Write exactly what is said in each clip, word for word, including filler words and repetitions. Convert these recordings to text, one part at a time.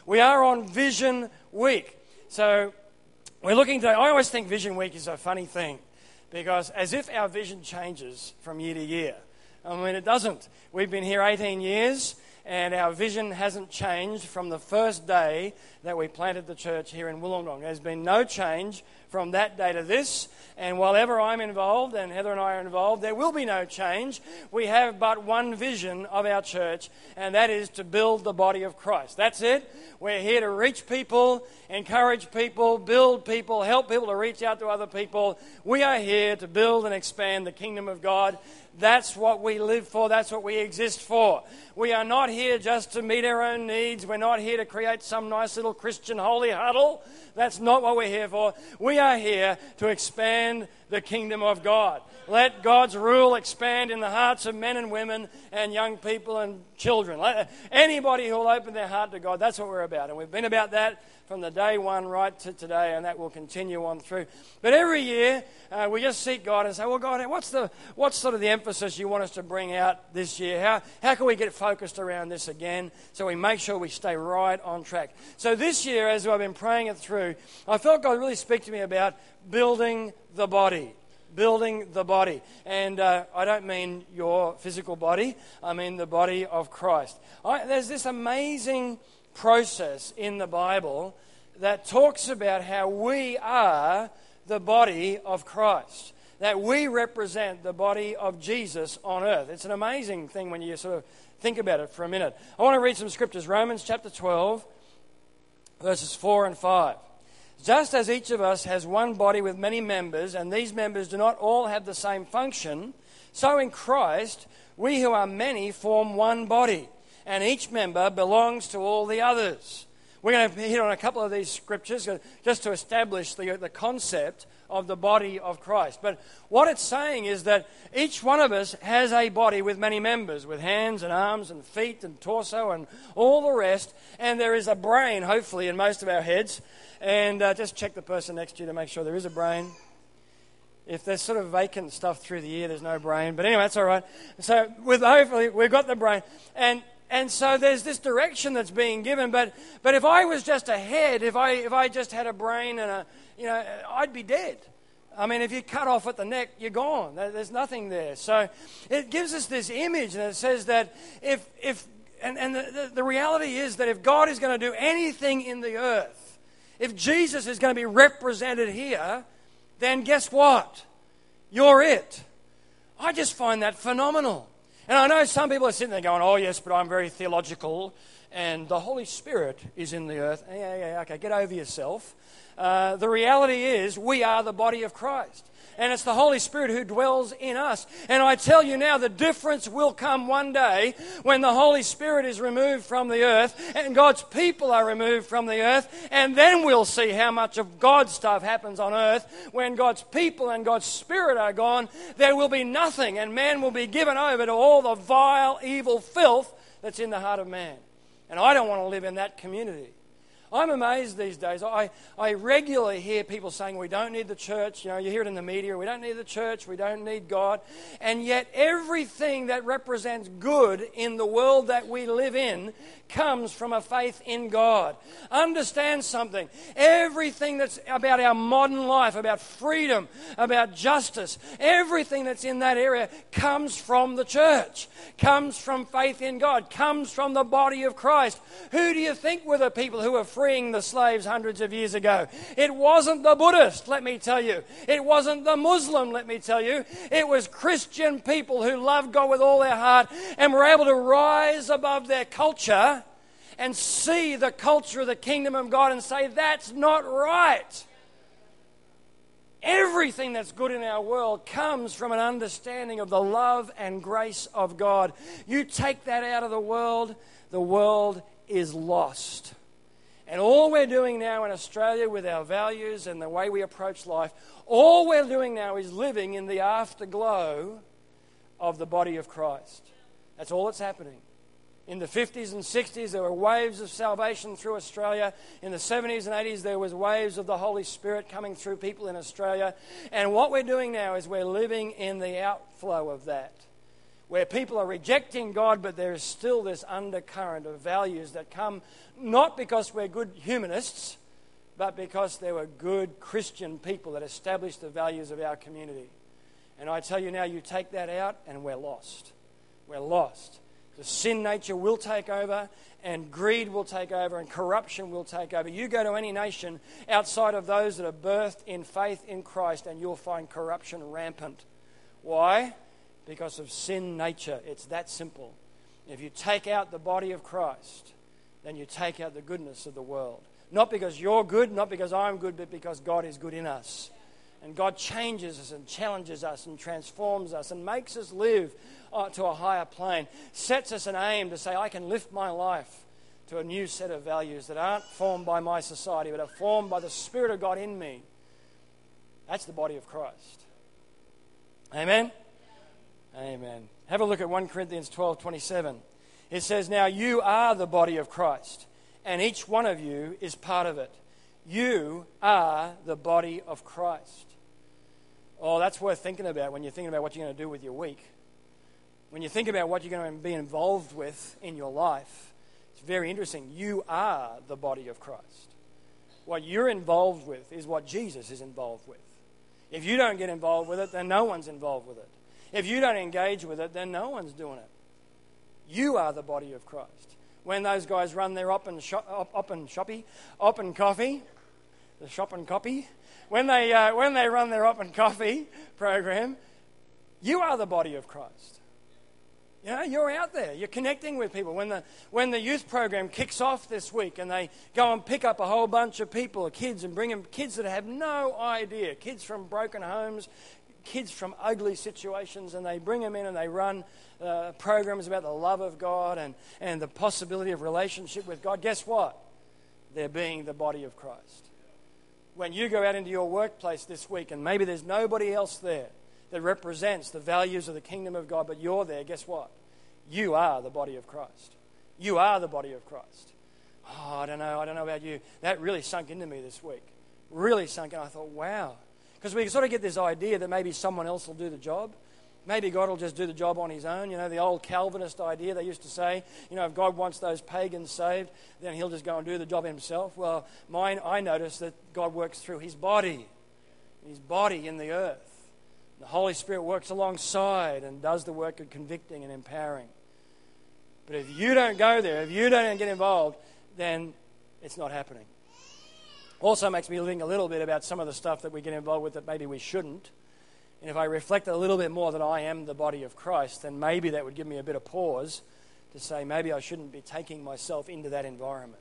We are on Vision Week. So we're looking to, I always think Vision Week is a funny thing because as if our vision changes from year to year. I mean, it doesn't. We've been here eighteen years and our vision hasn't changed from the first day that we planted the church here in Wollongong. There's been no change from that day to this, and while ever I'm involved and Heather and I are involved, there will be no change. We have but one vision of our church, and that is to build the body of Christ. That's it. We're here to reach people, encourage people, build people, help people to reach out to other people. We are here to build and expand the kingdom of God. That's what we live for. That's what we exist for. We are not here just to meet our own needs. We're not here to create some nice little Christian holy huddle. That's not what we're here for. We are here to expand the kingdom of God. Let God's rule expand in the hearts of men and women and young people and children. Let anybody who will open their heart to God, that's what we're about. And we've been about that from the day one right to today, and that will continue on through. But every year, uh, we just seek God and say, well, God, what's the what's sort of the emphasis you want us to bring out this year? How, how can we get focused around this again so we make sure we stay right on track? So this year, as I've been praying it through, I felt God really speak to me about building the body. Building the body. And uh, I don't mean your physical body. I mean the body of Christ. I, there's this amazing process in the Bible that talks about how we are the body of Christ, that we represent the body of Jesus on earth. It's an amazing thing when you sort of think about it for a minute. I want to read some scriptures. Romans chapter twelve, verses four and five. Just as each of us has one body with many members, and these members do not all have the same function, so in Christ we who are many form one body, and each member belongs to all the others. We're going to hit on a couple of these scriptures just to establish the, the concept of the body of Christ. But what it's saying is that each one of us has a body with many members, with hands and arms and feet and torso and all the rest. And there is a brain, hopefully, in most of our heads. And uh, just check the person next to you to make sure there is a brain. If there's sort of vacant stuff through the ear, there's no brain. But anyway, that's all right. So with hopefully we've got the brain. And And so there's this direction that's being given, but but if I was just a head, if I if I just had a brain and a, you know, I'd be dead. I mean, if you cut off at the neck, you're gone. There's nothing there. So it gives us this image, and it says that if if and and the, the reality is that if God is going to do anything in the earth, if Jesus is going to be represented here, then guess what? You're it. I just find that phenomenal. And I know some people are sitting there going, oh, yes, but I'm very theological, and the Holy Spirit is in the earth. Yeah, yeah, okay, get over yourself. Uh, the reality is we are the body of Christ, and it's the Holy Spirit who dwells in us. And I tell you now, the difference will come one day when the Holy Spirit is removed from the earth and God's people are removed from the earth, and then we'll see how much of God's stuff happens on earth. When God's people and God's Spirit are gone, there will be nothing, and man will be given over to all the vile, evil filth that's in the heart of man. And I don't want to live in that community. I'm amazed these days. I, I regularly hear people saying we don't need the church. You know, you hear it in the media. We don't need the church. We don't need God. And yet everything that represents good in the world that we live in comes from a faith in God. Understand something. Everything that's about our modern life, about freedom, about justice, everything that's in that area comes from the church, comes from faith in God, comes from the body of Christ. Who do you think were the people who were freeing the slaves hundreds of years ago? It wasn't the Buddhist, let me tell you. It wasn't the Muslim, let me tell you. It was Christian people who loved God with all their heart and were able to rise above their culture and see the culture of the kingdom of God and say, that's not right. Everything that's good in our world comes from an understanding of the love and grace of God. You take that out of the world, the world is lost. And all we're doing now in Australia with our values and the way we approach life, all we're doing now is living in the afterglow of the body of Christ. That's all that's happening. In the fifties and sixties, there were waves of salvation through Australia. In the seventies and eighties, there was waves of the Holy Spirit coming through people in Australia. And what we're doing now is we're living in the outflow of that. where people are rejecting God, but there is still this undercurrent of values that come not because we're good humanists, but because there were good Christian people that established the values of our community. And I tell you now, you take that out and we're lost. We're lost. The sin nature will take over, and greed will take over, and corruption will take over. You go to any nation outside of those that are birthed in faith in Christ, and you'll find corruption rampant. Why? Because of sin nature. It's that simple. If you take out the body of Christ, then you take out the goodness of the world. Not because you're good, not because I'm good, but because God is good in us. And God changes us and challenges us and transforms us and makes us live uh, to a higher plane. Sets us an aim to say, I can lift my life to a new set of values that aren't formed by my society, but are formed by the Spirit of God in me. That's the body of Christ. Amen? Amen. Have a look at First Corinthians twelve twenty-seven. It says, now you are the body of Christ, and each one of you is part of it. You are the body of Christ. Oh, that's worth thinking about when you're thinking about what you're going to do with your week. When you think about what you're going to be involved with in your life, it's very interesting. You are the body of Christ. What you're involved with is what Jesus is involved with. If you don't get involved with it, then no one's involved with it. If you don't engage with it, then no one's doing it. You are the body of Christ. When those guys run their up and shop, up, up and shoppy, up and coffee, the shop and copy, when they uh, when they run their up and coffee program, you are the body of Christ. You know, you're out there. You're connecting with people. When the when the youth program kicks off this week, and they go and pick up a whole bunch of people, kids, and bring them kids that have no idea, kids from broken homes, kids from ugly situations, and they bring them in and they run uh, programs about the love of God and, and the possibility of relationship with God. Guess what? They're being the body of Christ. When you go out into your workplace this week and maybe there's nobody else there that represents the values of the kingdom of God, but you're there, guess what? You are the body of Christ. You are the body of Christ. Oh, I don't know. I don't know about you. That really sunk into me this week. Really sunk in. I thought, wow. Because we sort of get this idea that maybe someone else will do the job. Maybe God will just do the job on his own. You know, the old Calvinist idea, they used to say, you know, if God wants those pagans saved, then he'll just go and do the job himself. Well, mine, I noticed that God works through his body, his body in the earth. The Holy Spirit works alongside and does the work of convicting and empowering. But if you don't go there, if you don't get involved, then it's not happening. Also makes me think a little bit about some of the stuff that we get involved with that maybe we shouldn't. And if I reflect a little bit more that I am the body of Christ, then maybe that would give me a bit of pause to say maybe I shouldn't be taking myself into that environment.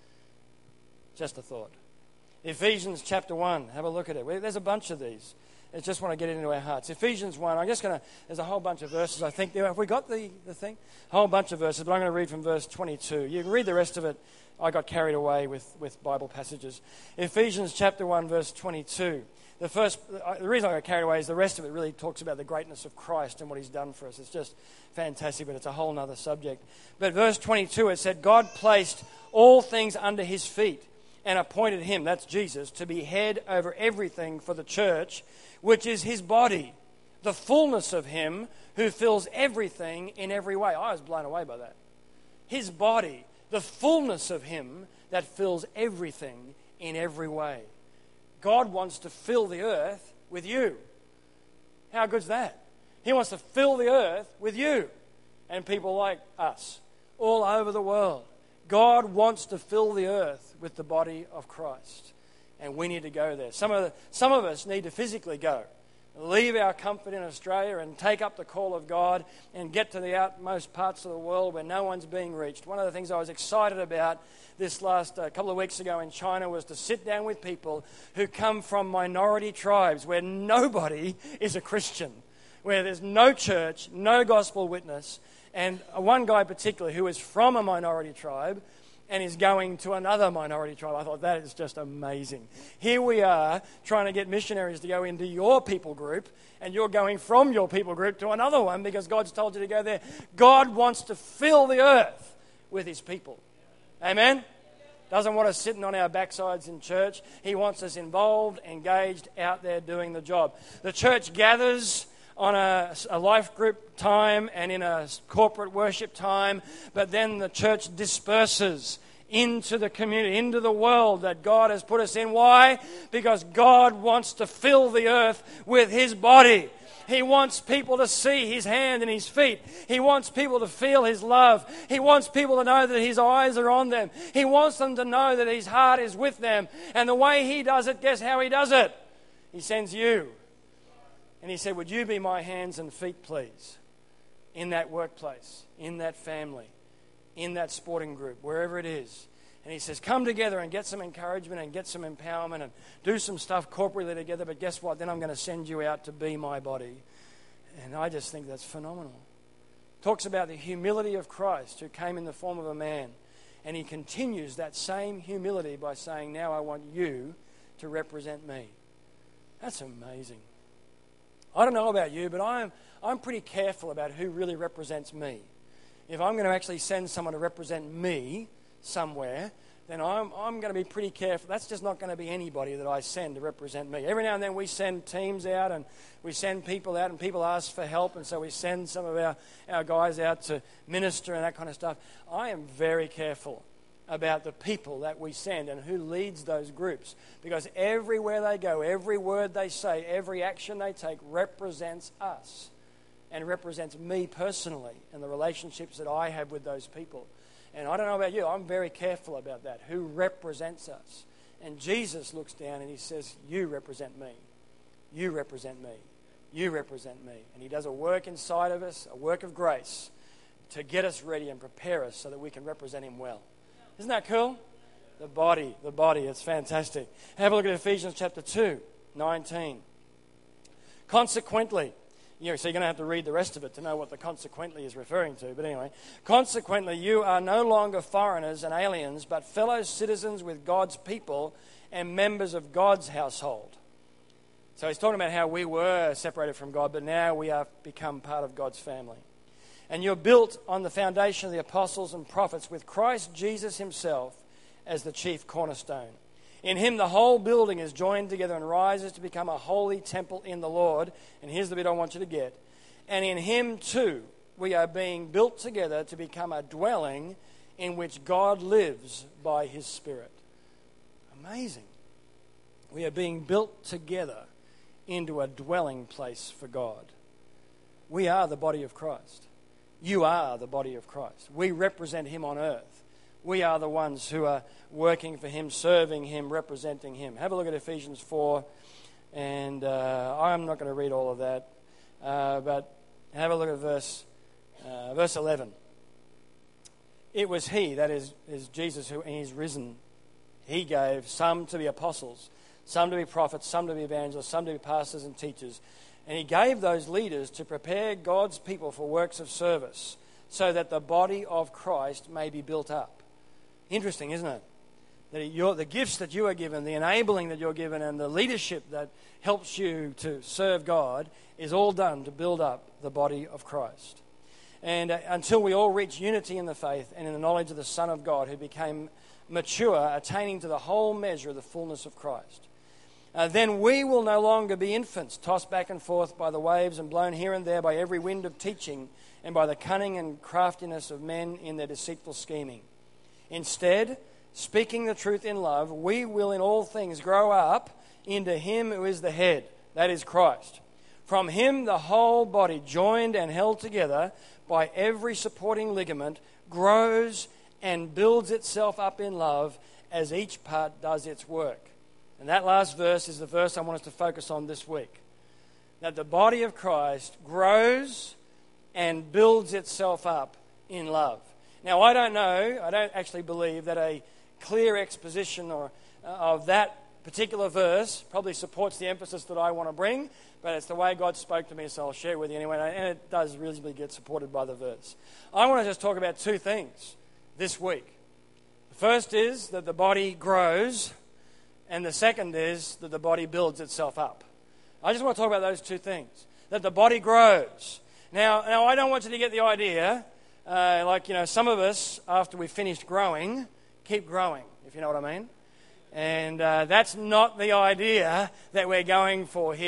Just a thought. Ephesians chapter one, have a look at it. There's a bunch of these. I just want to get it into our hearts. Ephesians one, I'm just going to, there's a whole bunch of verses, I think. Have we got the, the thing? A whole bunch of verses, but I'm going to read from verse twenty-two. You can read the rest of it. I got carried away with, with Bible passages. Ephesians chapter one, verse twenty-two. The first, the reason I got carried away is the rest of it really talks about the greatness of Christ and what he's done for us. It's just fantastic, but it's a whole other subject. But verse twenty-two, it said, God placed all things under his feet and appointed him, that's Jesus, to be head over everything for the church, which is his body, the fullness of him who fills everything in every way. I was blown away by that. His body, the fullness of him that fills everything in every way. God wants to fill the earth with you. How good's that? He wants to fill the earth with you and people like us all over the world. God wants to fill the earth with the body of Christ, and we need to go there. Some of the, some of us need to physically go, leave our comfort in Australia and take up the call of God and get to the outmost parts of the world where no one's being reached. One of the things I was excited about this last uh, couple of weeks ago in China was to sit down with people who come from minority tribes where nobody is a Christian, where there's no church, no gospel witness, and one guy particularly who is from a minority tribe and is going to another minority tribe. I thought, that is just amazing. Here we are trying to get missionaries to go into your people group, and you're going from your people group to another one because God's told you to go there. God wants to fill the earth with his people. Amen? Doesn't want us sitting on our backsides in church. He wants us involved, engaged, out there doing the job. The church gathers on a, a life group time and in a corporate worship time, but then the church disperses into the community, into the world that God has put us in. Why? Because God wants to fill the earth with His body. He wants people to see His hand and His feet. He wants people to feel His love. He wants people to know that His eyes are on them. He wants them to know that His heart is with them. And the way He does it, guess how He does it? He sends you. And He said, would you be my hands and feet, please? In that workplace, in that family, in that sporting group, wherever it is. And He says, come together and get some encouragement and get some empowerment and do some stuff corporately together. But guess what? Then I'm going to send you out to be my body. And I just think that's phenomenal. Talks about the humility of Christ who came in the form of a man. And He continues that same humility by saying, now I want you to represent me. That's amazing. I don't know about you, but I'm, I'm pretty careful about who really represents me. If I'm going to actually send someone to represent me somewhere, then I'm, I'm going to be pretty careful. That's just not going to be anybody that I send to represent me. Every now and then we send teams out and we send people out and people ask for help, and so we send some of our, our guys out to minister and that kind of stuff. I am very careful about the people that we send and who leads those groups, because everywhere they go, every word they say, every action they take represents us and represents me personally and the relationships that I have with those people. And I don't know about you, I'm very careful about that, who represents us. And Jesus looks down and He says, you represent me. You represent me. You represent me. And He does a work inside of us, a work of grace, to get us ready and prepare us so that we can represent Him well. Isn't that cool? The body, the body, it's fantastic. Have a look at Ephesians chapter two, nineteen. Consequently, you know, so you're going to have to read the rest of it to know what the consequently is referring to. But anyway, consequently, you are no longer foreigners and aliens, but fellow citizens with God's people and members of God's household. So He's talking about how we were separated from God, but now we have become part of God's family. And you're built on the foundation of the apostles and prophets, with Christ Jesus Himself as the chief cornerstone. In Him the whole building is joined together and rises to become a holy temple in the Lord. And here's the bit I want you to get. And in Him too we are being built together to become a dwelling in which God lives by His Spirit. Amazing. We are being built together into a dwelling place for God. We are the body of Christ. You are the body of Christ. We represent Him on earth. We are the ones who are working for Him, serving Him, representing Him. Have a look at Ephesians four, and uh, I'm not going to read all of that, uh, but have a look at verse uh, verse eleven. It was He, that is, is Jesus, who He's risen. He gave some to be apostles, some to be prophets, some to be evangelists, some to be pastors and teachers. And He gave those leaders to prepare God's people for works of service, so that the body of Christ may be built up. Interesting, isn't it? That you're, the gifts that you are given, the enabling that you're given, and the leadership that helps you to serve God is all done to build up the body of Christ. And uh, until we all reach unity in the faith and in the knowledge of the Son of God, who became mature, attaining to the whole measure of the fullness of Christ. Uh, then we will no longer be infants, tossed back and forth by the waves and blown here and there by every wind of teaching and by the cunning and craftiness of men in their deceitful scheming. Instead, speaking the truth in love, we will in all things grow up into Him who is the head, that is Christ. From Him the whole body, joined and held together by every supporting ligament, grows and builds itself up in love as each part does its work. And that last verse is the verse I want us to focus on this week. That the body of Christ grows and builds itself up in love. Now, I don't know, I don't actually believe that a clear exposition or uh, of that particular verse probably supports the emphasis that I want to bring, but it's the way God spoke to me, so I'll share it with you anyway, and it does reasonably get supported by the verse. I want to just talk about two things this week. The first is that the body grows, and the second is that the body builds itself up. I just want to talk about those two things. That the body grows. Now, now I don't want you to get the idea, uh, like, you know, some of us, after we've finished growing, keep growing, if you know what I mean. And uh, that's not the idea that we're going for here.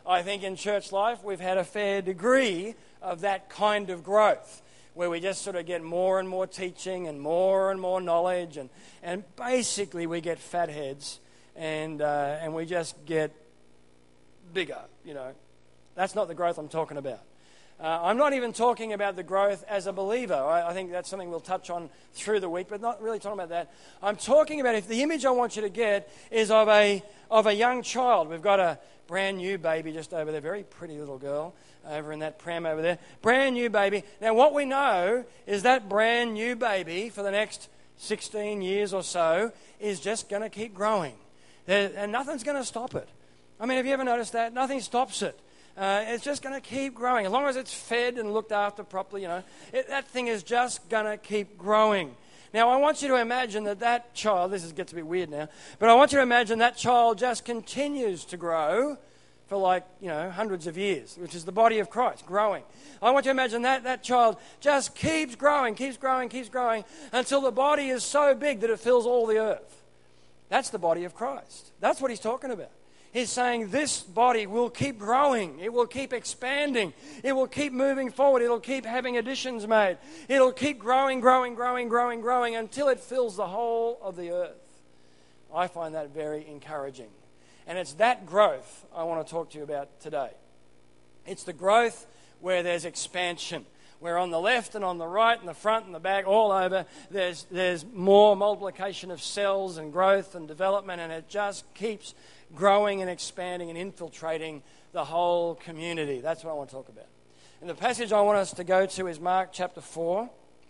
I think in church life we've had a fair degree of that kind of growth, where we just sort of get more and more teaching and more and more knowledge, and, and basically we get fat heads, and uh, and we just get bigger, you know. That's not the growth I'm talking about. Uh, I'm not even talking about the growth as a believer. I, I think that's something we'll touch on through the week, but not really talking about that. I'm talking about, if the image I want you to get is of a of a young child. We've got a brand new baby just over there, very pretty little girl over in that pram over there. Brand new baby. Now what we know is that brand new baby for the next sixteen years or so is just going to keep growing. There, and nothing's going to stop it. I mean, have you ever noticed that? Nothing stops it. Uh, it's just going to keep growing. As long as it's fed and looked after properly, you know, it, that thing is just going to keep growing. Now, I want you to imagine that that child, this is, gets a bit weird now, but I want you to imagine that child just continues to grow for like, you know, hundreds of years, which is the body of Christ, growing. I want you to imagine that that child just keeps growing, keeps growing, keeps growing, until the body is so big that it fills all the earth. That's the body of Christ. That's what he's talking about. He's saying this body will keep growing. It will keep expanding. It will keep moving forward. It'll keep having additions made. It'll keep growing, growing, growing, growing, growing until it fills the whole of the earth. I find that very encouraging. And it's that growth I want to talk to you about today. It's the growth where there's expansion. Where on the left and on the right and the front and the back, all over, there's, there's more multiplication of cells and growth and development, and it just keeps growing and expanding and infiltrating the whole community. That's what I want to talk about. And the passage I want us to go to is Mark chapter four,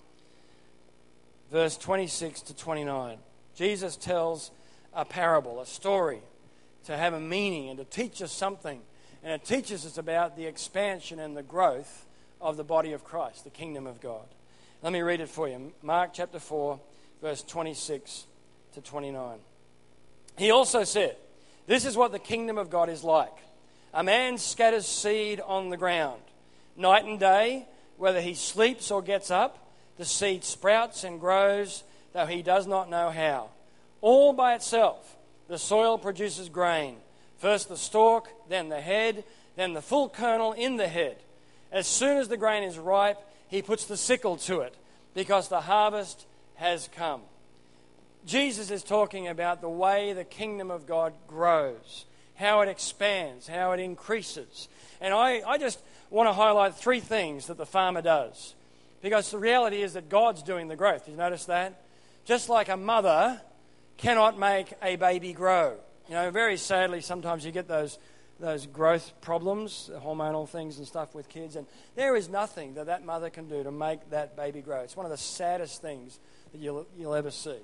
verse twenty-six to twenty-nine. Jesus tells a parable, a story, to have a meaning and to teach us something. And it teaches us about the expansion and the growth of the body of Christ, the kingdom of God. Let me read it for you. Mark chapter four, verse twenty-six to twenty-nine. He also said, "This is what the kingdom of God is like. A man scatters seed on the ground. Night and day, whether he sleeps or gets up, the seed sprouts and grows, though he does not know how. All by itself, the soil produces grain. First the stalk, then the head, then the full kernel in the head. As soon as the grain is ripe, he puts the sickle to it, because the harvest has come." Jesus is talking about the way the kingdom of God grows, how it expands, how it increases. And I, I just want to highlight three things that the farmer does. Because the reality is that God's doing the growth. Did you notice that? Just like a mother cannot make a baby grow. You know, very sadly, sometimes you get those those growth problems, hormonal things and stuff with kids, and there is nothing that that mother can do to make that baby grow. It's one of the saddest things that you'll you'll ever see.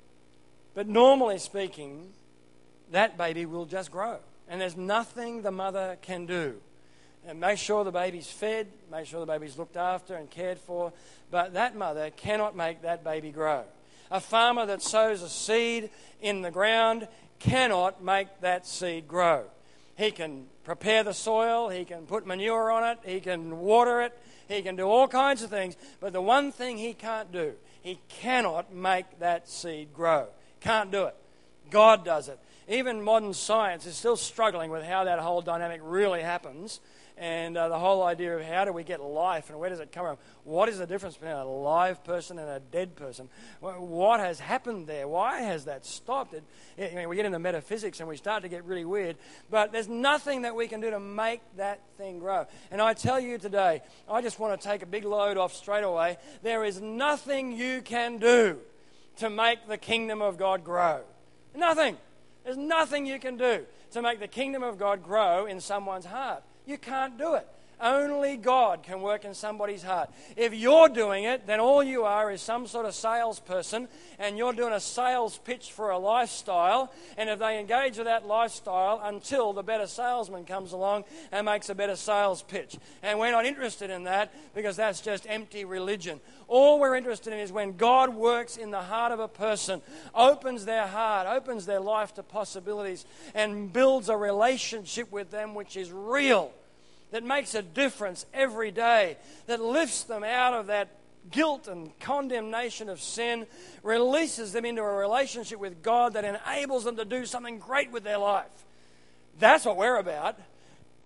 But normally speaking, that baby will just grow. And there's nothing the mother can do. And make sure the baby's fed, make sure the baby's looked after and cared for. But that mother cannot make that baby grow. A farmer that sows a seed in the ground cannot make that seed grow. He can prepare the soil, he can put manure on it, he can water it, he can do all kinds of things. But the one thing he can't do, he cannot make that seed grow. Can't do it. God does it. Even modern science is still struggling with how that whole dynamic really happens. And uh, the whole idea of how do we get life and where does it come from? What is the difference between a live person and a dead person? What has happened there? Why has that stopped? It, I mean, we get into metaphysics and we start to get really weird. But there's nothing that we can do to make that thing grow. And I tell you today, I just want to take a big load off straight away. There is nothing you can do to make the kingdom of God grow. Nothing. There's nothing you can do to make the kingdom of God grow in someone's heart. You can't do it. Only God can work in somebody's heart. If you're doing it, then all you are is some sort of salesperson, and you're doing a sales pitch for a lifestyle, and if they engage with that lifestyle until the better salesman comes along and makes a better sales pitch. And we're not interested in that because that's just empty religion. All we're interested in is when God works in the heart of a person, opens their heart, opens their life to possibilities, and builds a relationship with them which is real, that makes a difference every day, that lifts them out of that guilt and condemnation of sin, releases them into a relationship with God that enables them to do something great with their life. That's what we're about.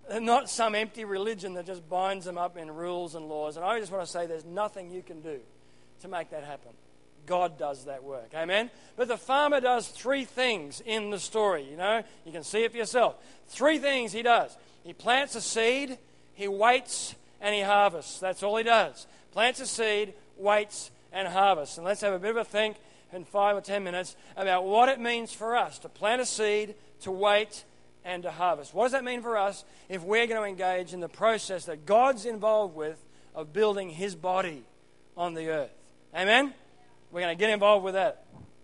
not some empty religion that just binds them up in rules and laws. And I just want to say there's nothing you can do to make that happen. God does that work. Amen? But the farmer does three things in the story. You know, you can see it for yourself. Three things he does. He plants a seed, he waits, and he harvests. That's all he does. Plants a seed, waits, and harvests. And let's have a bit of a think in five or ten minutes about what it means for us to plant a seed, to wait, and to harvest. What does that mean for us if we're going to engage in the process that God's involved with of building his body on the earth? Amen? We're going to get involved with that.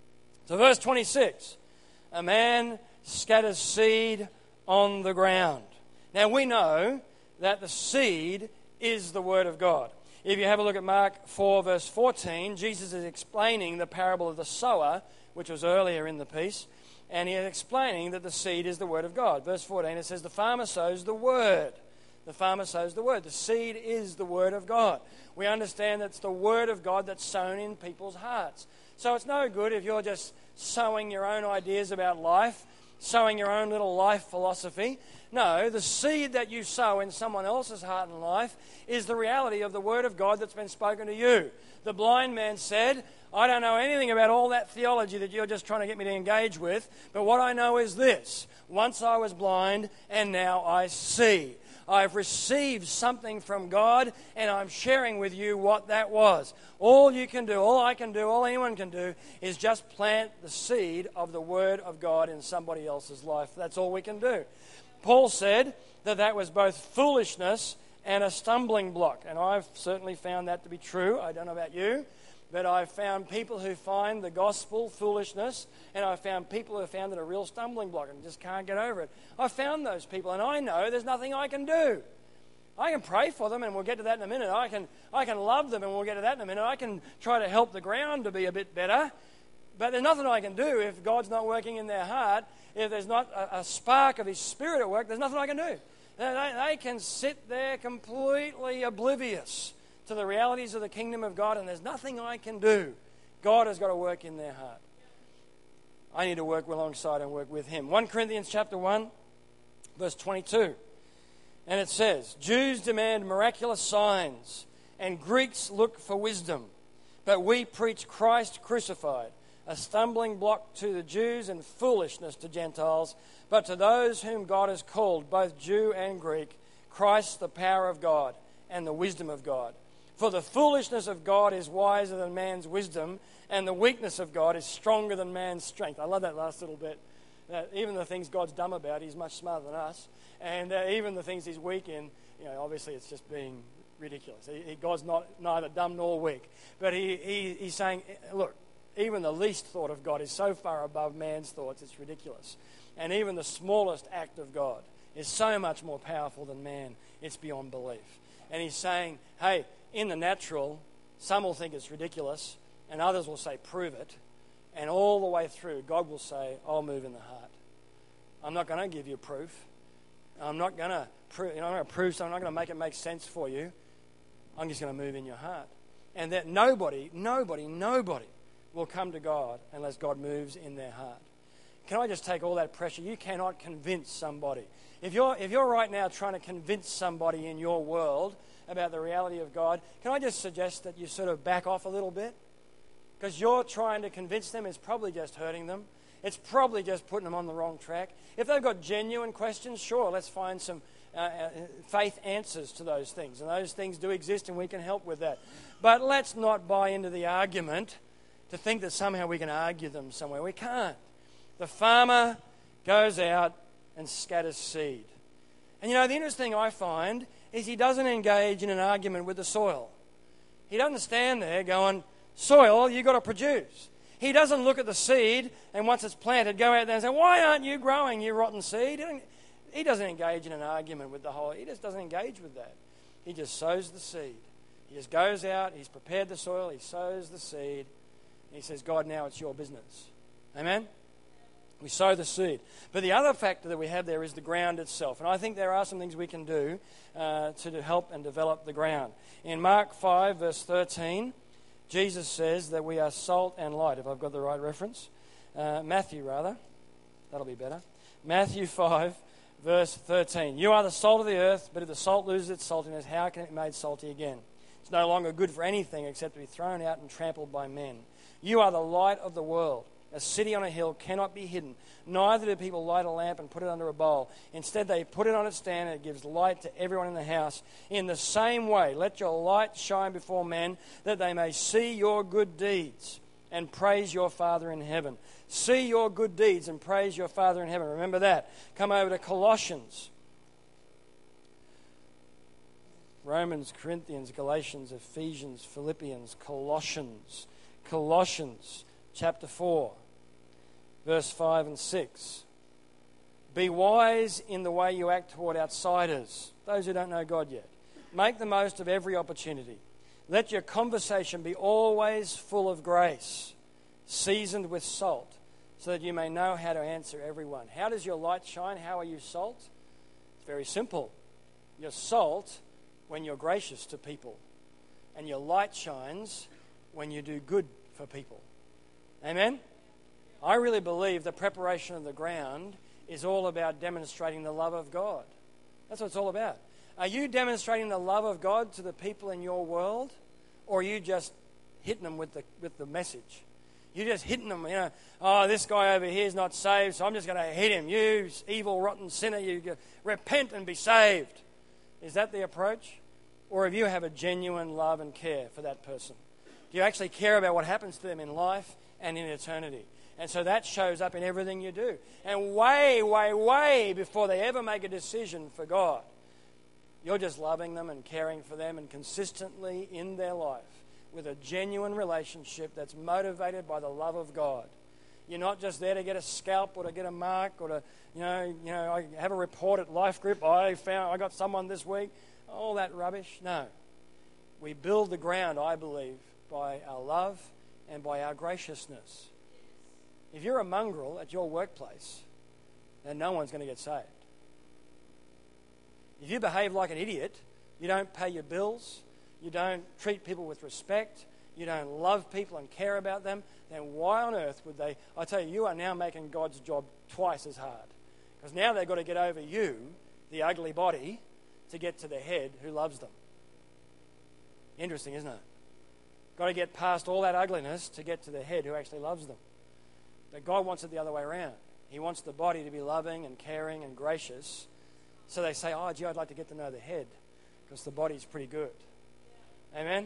So verse twenty-six, a man scatters seed on the ground. Now we know that the seed is the word of God. If you have a look at Mark four verse fourteen, Jesus is explaining the parable of the sower, which was earlier in the piece, and he is explaining that the seed is the word of God. Verse fourteen, it says, the farmer sows the word. The farmer sows the word. The seed is the word of God. We understand that it's the word of God that's sown in people's hearts. So it's no good if you're just sowing your own ideas about life, sowing your own little life philosophy. No, the seed that you sow in someone else's heart and life is the reality of the word of God that's been spoken to you. The blind man said, I don't know anything about all that theology that you're just trying to get me to engage with, but what I know is this. Once I was blind and now I see. I've received something from God and I'm sharing with you what that was. All you can do, all I can do, all anyone can do is just plant the seed of the Word of God in somebody else's life. That's all we can do. Paul said that that was both foolishness and a stumbling block. And I've certainly found that to be true. I don't know about you. But I've found people who find the gospel foolishness, and I've found people who have found it a real stumbling block and just can't get over it. I've found those people, and I know there's nothing I can do. I can pray for them, and we'll get to that in a minute. I can, I can love them, and we'll get to that in a minute. I can try to help the ground to be a bit better, but there's nothing I can do if God's not working in their heart. If there's not a, a spark of His Spirit at work, there's nothing I can do. They, they can sit there completely oblivious to the realities of the kingdom of God, and there's nothing I can do. God has got to work in their heart. I need to work alongside and work with Him. First Corinthians chapter one, verse twenty-two. And it says, Jews demand miraculous signs, and Greeks look for wisdom. But we preach Christ crucified, a stumbling block to the Jews and foolishness to Gentiles. But to those whom God has called, both Jew and Greek, Christ the power of God and the wisdom of God. For the foolishness of God is wiser than man's wisdom, and the weakness of God is stronger than man's strength. I love that last little bit. That even the things God's dumb about, He's much smarter than us. And uh, even the things He's weak in, you know, obviously it's just being ridiculous. He, he, God's not neither dumb nor weak. But he, he He's saying, look, even the least thought of God is so far above man's thoughts, it's ridiculous. And even the smallest act of God is so much more powerful than man, it's beyond belief. And He's saying, hey, in the natural, some will think it's ridiculous, and others will say, prove it. And all the way through, God will say, I'll move in the heart. I'm not going to give you proof. I'm not going to prove, you know, I'm not going to prove something. I'm not going to make it make sense for you. I'm just going to move in your heart. And that nobody, nobody, nobody will come to God unless God moves in their heart. Can I just take all that pressure? You cannot convince somebody. If you're, if you're right now trying to convince somebody in your world about the reality of God, can I just suggest that you sort of back off a little bit? Because you're trying to convince them is probably just hurting them. It's probably just putting them on the wrong track. If they've got genuine questions, sure, let's find some uh, uh, faith answers to those things. And those things do exist and we can help with that. But let's not buy into the argument to think that somehow we can argue them somewhere. We can't. The farmer goes out and scatters seed. And you know, the interesting thing I find is he doesn't engage in an argument with the soil. He doesn't stand there going, soil, you've got to produce. He doesn't look at the seed and once it's planted, go out there and say, why aren't you growing, you rotten seed? He doesn't, he doesn't engage in an argument with the whole, he just doesn't engage with that. He just sows the seed. He just goes out, he's prepared the soil, he sows the seed, and he says, God, now it's your business. Amen? We sow the seed. But the other factor that we have there is the ground itself. And I think there are some things we can do uh, to help and develop the ground. In Mark five, verse thirteen, Jesus says that we are salt and light, if I've got the right reference. Uh, Matthew, rather. That'll be better. Matthew five, verse thirteen. You are the salt of the earth, but if the salt loses its saltiness, how can it be made salty again? It's no longer good for anything except to be thrown out and trampled by men. You are the light of the world. A city on a hill cannot be hidden. Neither do people light a lamp and put it under a bowl. Instead, they put it on its stand, and it gives light to everyone in the house. In the same way, let your light shine before men, that they may see your good deeds and praise your Father in heaven. See your good deeds and praise your Father in heaven. Remember that. Come over to Colossians. Romans, Corinthians, Galatians, Ephesians, Philippians, Colossians. Colossians chapter four. Verse five and six. Be wise in the way you act toward outsiders, those who don't know God yet. Make the most of every opportunity. Let your conversation be always full of grace, seasoned with salt, so that you may know how to answer everyone. How does your light shine? How are you salt? It's very simple. You're salt when you're gracious to people, and your light shines when you do good for people. Amen? I really believe the preparation of the ground is all about demonstrating the love of God. That's what it's all about. Are you demonstrating the love of God to the people in your world, or are you just hitting them with the with the message? You're just hitting them, you know, oh, this guy over here is not saved, so I'm just going to hit him. You evil, rotten sinner, you repent and be saved. Is that the approach? Or if you have a genuine love and care for that person? Do you actually care about what happens to them in life and in eternity? And so that shows up in everything you do. And way, way, way before they ever make a decision for God, you're just loving them and caring for them and consistently in their life with a genuine relationship that's motivated by the love of God. You're not just there to get a scalp or to get a mark or to, you know, you know, I have a report at Life Group. I found I got someone this week. All that rubbish. No. We build the ground, I believe, by our love and by our graciousness. If you're a mongrel at your workplace, then no one's going to get saved. If you behave like an idiot, you don't pay your bills, you don't treat people with respect, you don't love people and care about them, then why on earth would they... I tell you, you are now making God's job twice as hard. Because now they've got to get over you, the ugly body, to get to the head who loves them. Interesting, isn't it? Got to get past all that ugliness to get to the head who actually loves them. But God wants it the other way around. He wants the body to be loving and caring and gracious. So they say, oh, gee, I'd like to get to know the head because the body's pretty good. Amen?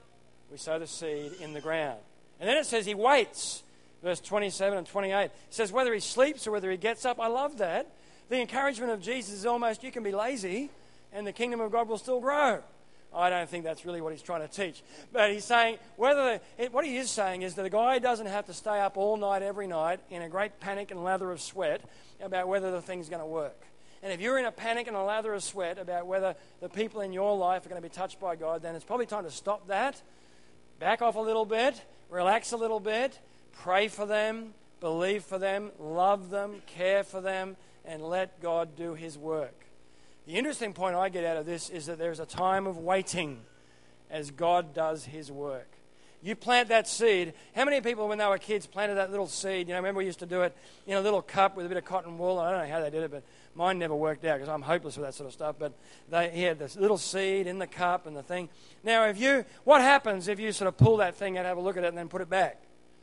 We sow the seed in the ground. And then it says he waits. Verse twenty-seven and twenty-eight. It says whether he sleeps or whether he gets up. I love that. The encouragement of Jesus is almost you can be lazy and the kingdom of God will still grow. I don't think that's really what he's trying to teach. But he's saying, whether the, what he is saying is that a guy doesn't have to stay up all night, every night, in a great panic and lather of sweat about whether the thing's going to work. And if you're in a panic and a lather of sweat about whether the people in your life are going to be touched by God, then it's probably time to stop that, back off a little bit, relax a little bit, pray for them, believe for them, love them, care for them, and let God do his work. The interesting point I get out of this is that there's a time of waiting as God does his work. You plant that seed. How many people, when they were kids, planted that little seed? You know, remember we used to do it in a little cup with a bit of cotton wool. I don't know how they did it, but mine never worked out because I'm hopeless with that sort of stuff. But they he had this little seed in the cup and the thing. Now, if you, what happens if you sort of pull that thing and have a look at it and then put it back?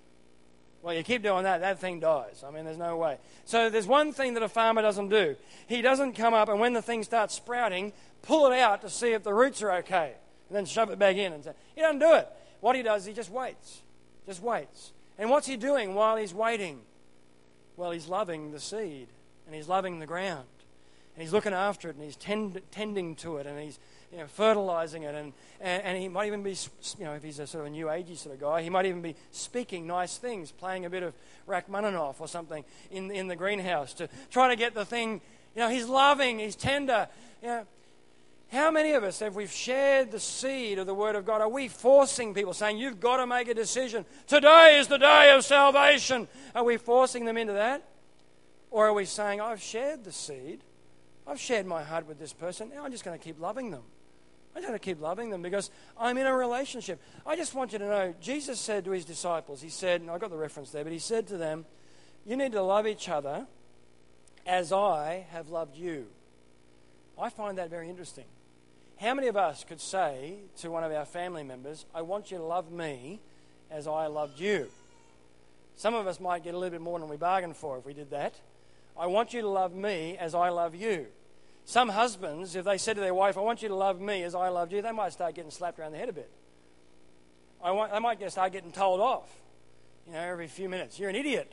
Well, you keep doing that, that thing dies. I mean, there's no way. So there's one thing that a farmer doesn't do. He doesn't come up and when the thing starts sprouting, pull it out to see if the roots are okay, and then shove it back in and say, he doesn't do it. What he does, he just waits. Just waits. And what's he doing while he's waiting? Well, he's loving the seed, and he's loving the ground, and he's looking after it, and he's tend, tending to it, and he's you know, fertilizing it, and, and, and he might even be, you know, if he's a sort of a new agey sort of guy, he might even be speaking nice things, playing a bit of Rachmaninoff or something in, in the greenhouse to try to get the thing, you know, he's loving, he's tender. You know, how many of us, if we've shared the seed of the Word of God, are we forcing people, saying, you've got to make a decision. Today is the day of salvation. Are we forcing them into that? Or are we saying, I've shared the seed. I've shared my heart with this person. Now I'm just going to keep loving them. I'm going to keep loving them because I'm in a relationship. I just want you to know, Jesus said to his disciples, he said, and I got the reference there, but he said to them, you need to love each other as I have loved you. I find that very interesting. How many of us could say to one of our family members, I want you to love me as I loved you? Some of us might get a little bit more than we bargained for if we did that. I want you to love me as I love you. Some husbands, if they said to their wife, I want you to love me as I loved you, they might start getting slapped around the head a bit. I want, they might start getting told off, you know, every few minutes. You're an idiot.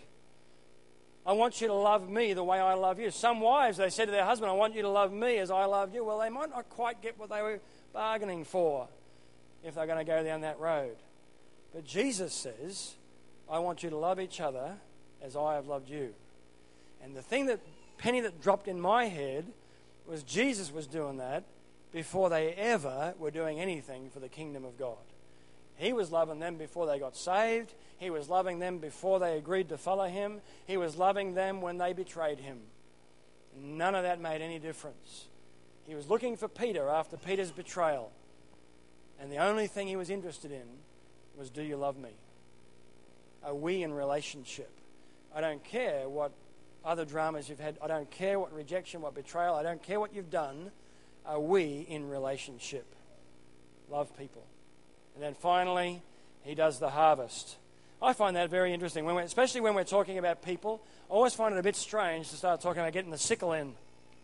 I want you to love me the way I love you. Some wives, they said to their husband, I want you to love me as I loved you. Well, they might not quite get what they were bargaining for if they're going to go down that road. But Jesus says, I want you to love each other as I have loved you. And the thing that, penny that dropped in my head was Jesus was doing that before they ever were doing anything for the kingdom of God. He was loving them before they got saved. He was loving them before they agreed to follow him. He was loving them when they betrayed him. None of that made any difference. He was looking for Peter after Peter's betrayal. And the only thing he was interested in was, do you love me? Are we in relationship? I don't care what other dramas you've had. I don't care what rejection, what betrayal. I don't care what you've done. Are we in relationship? Love people. And then finally, he does the harvest. I find that very interesting, when we're, especially when we're talking about people. I always find it a bit strange to start talking about getting the sickle in.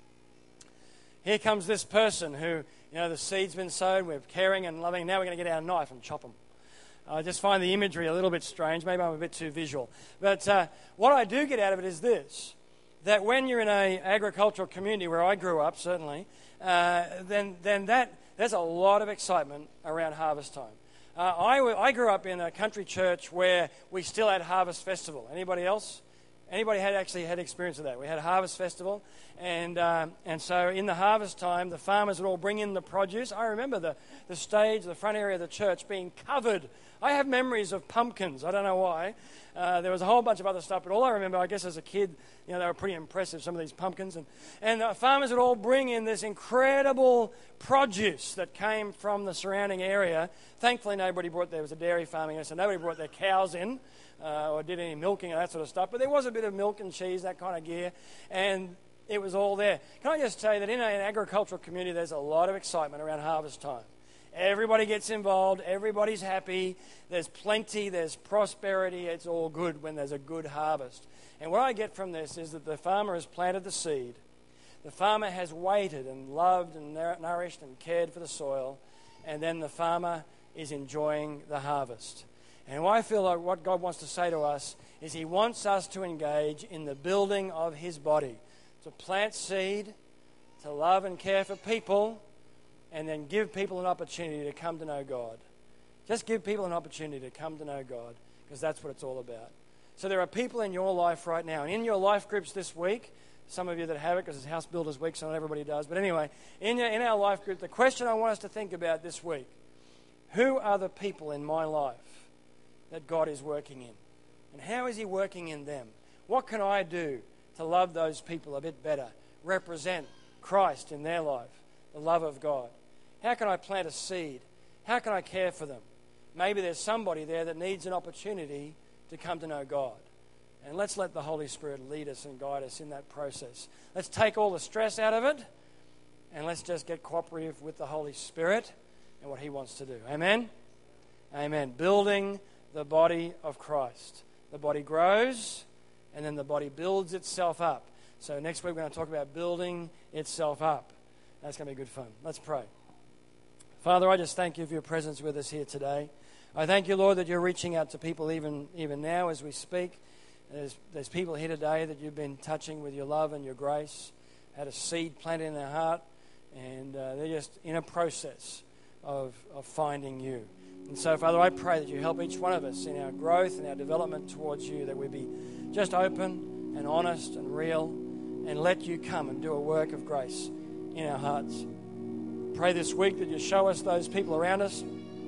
Here comes this person who, you know, the seed's been sown, we're caring and loving, now we're going to get our knife and chop them. I just find the imagery a little bit strange. Maybe I'm a bit too visual. But uh, what I do get out of it is this, that when you're in an agricultural community where I grew up, certainly, uh, then, then that there's a lot of excitement around harvest time. Uh, I, w- I grew up in a country church where we still had Harvest Festival. Anybody else? Anybody had actually had experience of that? We had a Harvest Festival, and um, and so in the harvest time, the farmers would all bring in the produce. I remember the, the stage, the front area of the church being covered. I have memories of pumpkins. I don't know why. Uh, there was a whole bunch of other stuff, but all I remember, I guess as a kid, you know, they were pretty impressive, some of these pumpkins. And, and the farmers would all bring in this incredible produce that came from the surrounding area. Thankfully, nobody brought, there was a dairy farming, so nobody brought their cows in uh, or did any milking and that sort of stuff. But there was a bit of milk and cheese, that kind of gear, and it was all there. Can I just say that in an agricultural community, there's a lot of excitement around harvest time. Everybody gets involved. Everybody's happy. There's plenty. There's prosperity. It's all good when there's a good harvest. And what I get from this is that the farmer has planted the seed. The farmer has waited and loved and nourished and cared for the soil. And then the farmer is enjoying the harvest. And I feel like what God wants to say to us is he wants us to engage in the building of his body. To plant seed, to love and care for people, and then give people an opportunity to come to know God. Just give people an opportunity to come to know God, because that's what it's all about. So there are people in your life right now, and in your life groups this week, some of you that have it, because it's House Builders Week, so not everybody does. But anyway, in, your, in our life group, the question I want us to think about this week, who are the people in my life that God is working in? And how is he working in them? What can I do to love those people a bit better, represent Christ in their life, the love of God? How can I plant a seed? How can I care for them? Maybe there's somebody there that needs an opportunity to come to know God. And let's let the Holy Spirit lead us and guide us in that process. Let's take all the stress out of it, and let's just get cooperative with the Holy Spirit and what he wants to do. Amen? Amen. Building the body of Christ. The body grows, and then the body builds itself up. So next week we're going to talk about building itself up. That's going to be good fun. Let's pray. Father, I just thank you for your presence with us here today. I thank you, Lord, that you're reaching out to people even, even now as we speak. There's, there's people here today that you've been touching with your love and your grace, had a seed planted in their heart, and uh, they're just in a process of, of finding you. And so, Father, I pray that you help each one of us in our growth and our development towards you, that we be just open and honest and real, and let you come and do a work of grace in our hearts. Pray this week that you show us those people around us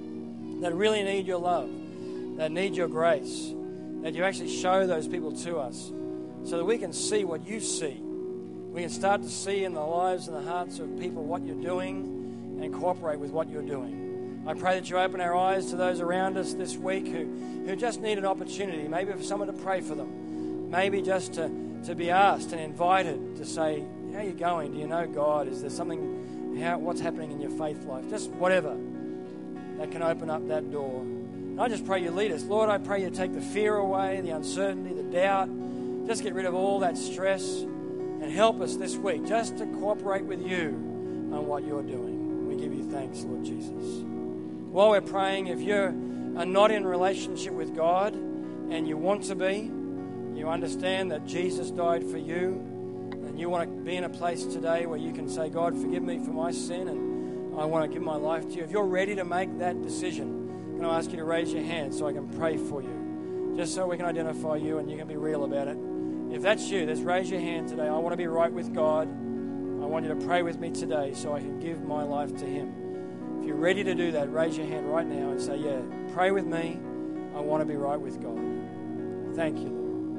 that really need your love, that need your grace, that you actually show those people to us so that we can see what you see. We can start to see in the lives and the hearts of people what you're doing and cooperate with what you're doing. I pray that you open our eyes to those around us this week who, who just need an opportunity, maybe for someone to pray for them, maybe just to to be asked and invited to say, how are you going? Do you know God? Is there something, how, what's happening in your faith life? Just whatever that can open up that door. And I just pray you lead us. Lord, I pray you take the fear away, the uncertainty, the doubt. Just get rid of all that stress and help us this week just to cooperate with you on what you're doing. We give you thanks, Lord Jesus. While we're praying, if you are not in relationship with God and you want to be, you understand that Jesus died for you, and you want to be in a place today where you can say, God, forgive me for my sin, and I want to give my life to you. If you're ready to make that decision, I'm going to ask you to raise your hand so I can pray for you, just so we can identify you and you can be real about it. If that's you, just raise your hand today. I want to be right with God. I want you to pray with me today so I can give my life to Him. If you're ready to do that, raise your hand right now and say, yeah, pray with me. I want to be right with God. Thank you, Lord.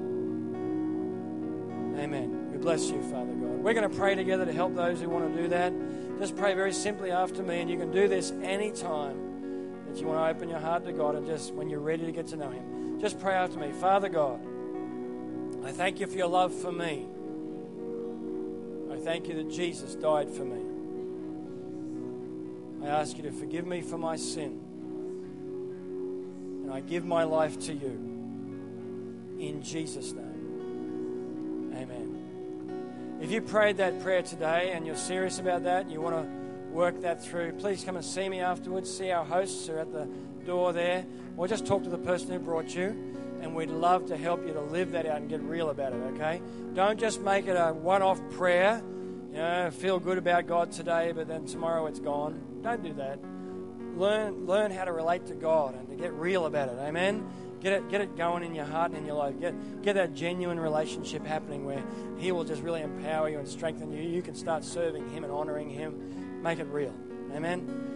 Amen. We bless you, Father God. We're going to pray together to help those who want to do that. Just pray very simply after me, and you can do this anytime that you want to open your heart to God, and just when you're ready to get to know Him. Just pray after me. Father God, I thank you for your love for me. I thank you that Jesus died for me. I ask you to forgive me for my sin. And I give my life to you. In Jesus' name. Amen. If you prayed that prayer today and you're serious about that, you want to work that through, please come and see me afterwards. See our hosts are at the door there. Or just talk to the person who brought you. And we'd love to help you to live that out and get real about it, okay? Don't just make it a one-off prayer. You know, feel good about God today, but then tomorrow it's gone. Don't do that. Learn learn how to relate to God and to get real about it, amen? Get it, get it going in your heart and in your life. Get, get that genuine relationship happening where He will just really empower you and strengthen you. You can start serving Him and honoring Him. Make it real, amen?